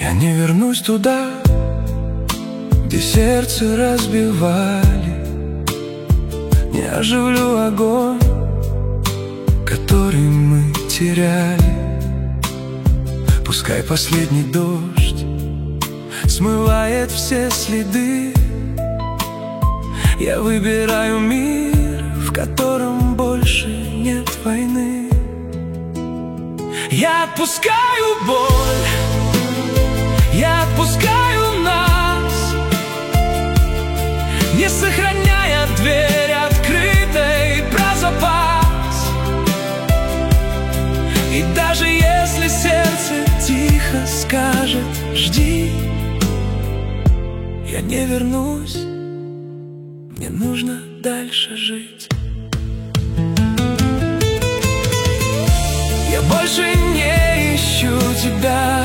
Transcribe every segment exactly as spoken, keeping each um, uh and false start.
Я не вернусь туда, где сердце разбивали, не оживлю огонь, который мы теряли. Пускай последний дождь смывает все следы. Я выбираю мир, в котором больше нет войны. Я отпускаю боль, я отпускаю нас, не сохраняя дверь открытой про запас. И даже если сердце тихо скажет «жди», я не вернусь, мне нужно дальше жить. Я больше не ищу тебя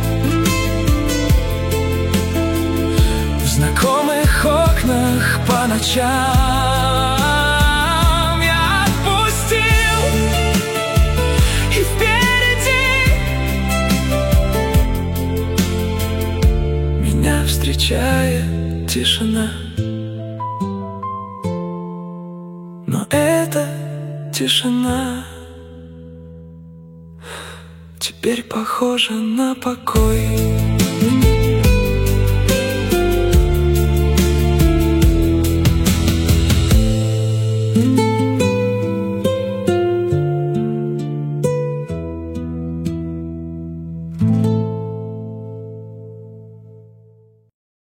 в знакомых окнах по ночам. Я отпустил, и впереди меня встречает тишина. Но эта тишина теперь похожа на покой.